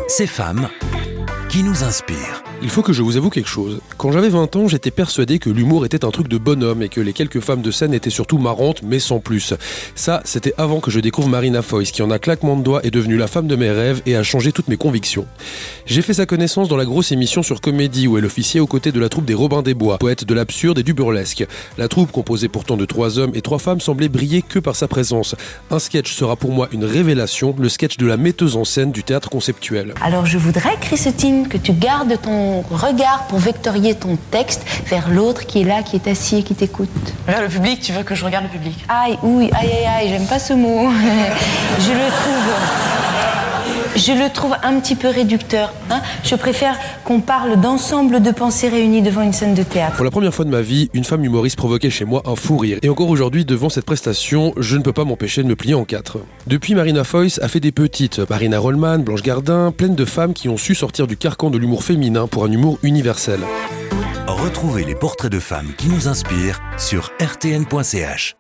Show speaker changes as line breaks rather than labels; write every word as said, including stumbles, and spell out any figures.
Ces femmes qui nous inspirent.
Il faut que je vous avoue quelque chose. Quand j'avais vingt ans, j'étais persuadé que l'humour était un truc de bonhomme et que les quelques femmes de scène étaient surtout marrantes, mais sans plus. Ça, c'était avant que je découvre Marina Foïs, qui en un claquement de doigts est devenue la femme de mes rêves et a changé toutes mes convictions. J'ai fait sa connaissance dans la grosse émission sur Comédie, où elle officiait aux côtés de la troupe des Robins des Bois, poètes de l'absurde et du burlesque. La troupe, composée pourtant de trois hommes et trois femmes, semblait briller que par sa présence. Un sketch sera pour moi une révélation, le sketch de la metteuse en scène du théâtre conceptuel.
Alors je voudrais, Christine, que tu gardes ton regard pour vectorier ton texte vers l'autre qui est là, qui est assis et qui t'écoute.
Vers le public, tu veux que je regarde le public?
Aïe, oui, aïe, aïe, aïe, j'aime pas ce mot. Je le trouve... Je le trouve un petit peu réducteur. Hein. Je préfère qu'on parle d'ensemble de pensées réunies devant une scène de théâtre.
Pour la première fois de ma vie, une femme humoriste provoquait chez moi un fou rire. Et encore aujourd'hui, devant cette prestation, je ne peux pas m'empêcher de me plier en quatre. Depuis, Marina Foïs a fait des petites. Marina Rollman, Blanche Gardin, pleines de femmes qui ont su sortir du carcan de l'humour féminin pour un humour universel.
Retrouvez les portraits de femmes qui nous inspirent sur r t n point c h.